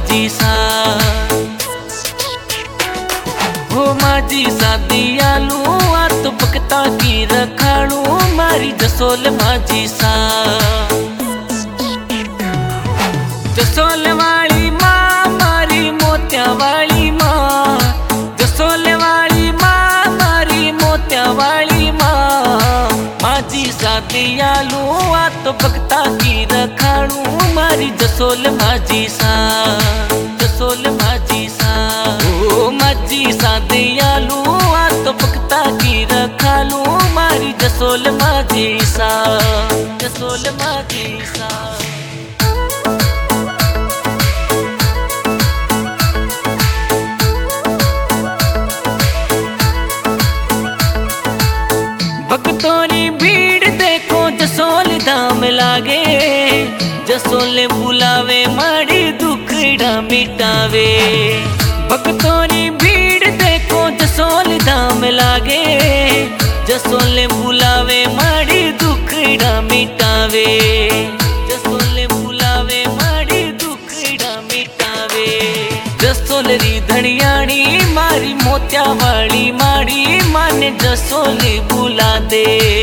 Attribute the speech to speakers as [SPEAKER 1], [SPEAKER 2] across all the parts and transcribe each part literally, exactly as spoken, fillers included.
[SPEAKER 1] माझी सा हो माझी सा दयालू आ तो भक्ता की रखाणू मारी जसोल माझी सा जसोल वाली माँ मारी मोत्या वाली माँ जसोल वाली माँ मारी मोत्या वाली माँ माझी सा दयालू आ तो भक्ता की रखाणू मारी जसोल माझी सा जसोल माझी सा ओ माझी सा दयालू आ तो भक्ता की रखाणू मारी जसोल माझी सा जसोल माझी सा भक्तों भीड़ देखो जसोल धाम लागे जसोल बुलावे मारी दुखड़ा मिटावे भक्तों भीड़ देखो जसोल धाम लागे जसोल बुलावे मारी दुखड़ा मिटावे जसोल बुलावे मारी दुखड़ा मिटावे जसोल री धनियाणी मारी मोत्या वाली मारी माने जसोल बुला दे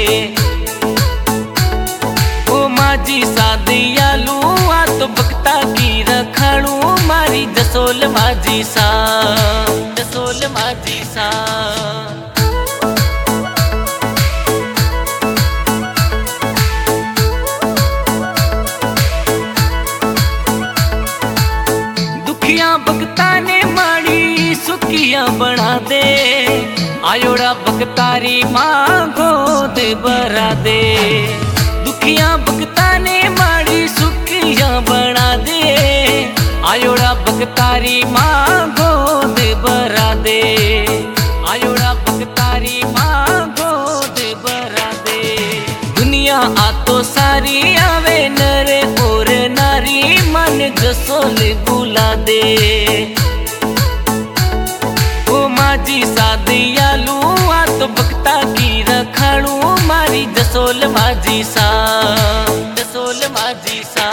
[SPEAKER 1] ओ माझी सा दयालू आ तो भक्ता की रखाणू मारी जसोल माझी सा जसोल माझी सा दुखिया भक्ता ने मारी सुखिया बना दे आयोड़ा भक्तारी माँ गोद भरा दे दुखिया भक्ता ने मारी सुखिया बना दे आयोड़ा भक्तारी माँ गोद भरा दे आयोड़ा भक्तारी माँ गोद भरा दे दुनिया आ तो सारी आवे नर और नारी मन जसोल बुला दे ओ माझी सा दयालू आ तो भक्ता की रखाणू मारी जसोल माझी सा जसोल माझी सा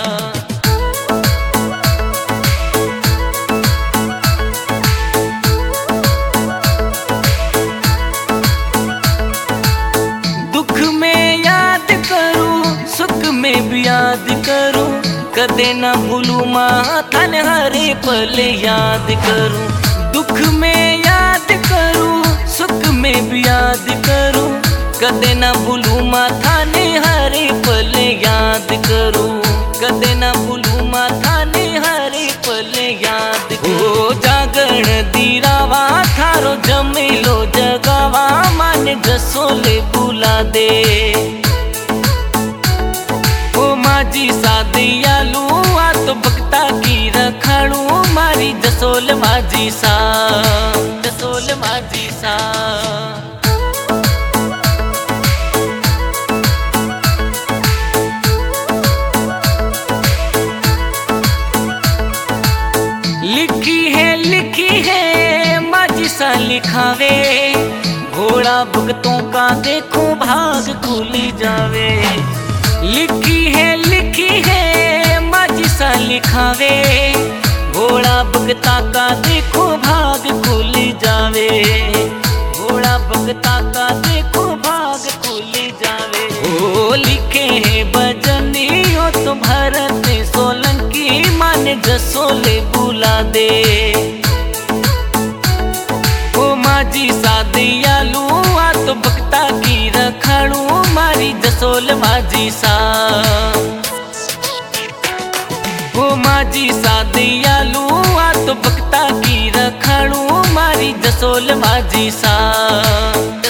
[SPEAKER 1] दुख में याद करूं सुख में भी याद करूं कदे ना भूलू माँ थाने हरे पल याद करूं दुख में याद करूं सुख में भी याद करूं कदे ना भूलू माँ थाने हरे पल याद करूं कदे ना भूलू माँ थाने हरे पल याद करूं जागरण दीरावा थारो जमेलो जगावा माने जसोल बुला दे ओ माझी सा दयालू आ तो भक्ता की रखाणू मारी जसोल माझी सा जसोल माझी सा लिखी है लिखी है माझी सा लिखावे घोड़ा भक्तों का देखो भाग खुली जावे लिखी है लिखी है माझी सा लिखावे घोड़ा भक्ता का देखो भाग खुल जावे घोड़ा भक्ता का देखो भाग खुल जावे ओ लिखे हैं भजनियों तो भरत सोलंकी माने जसोल बुला दे ओ माझी सा दयालू आ तो भक्ता की रखाणू मारी जसोल माझी सा ओ माझी सा दयालू आ तो भक्ता की रखाणू मारी जसोल माझी सा।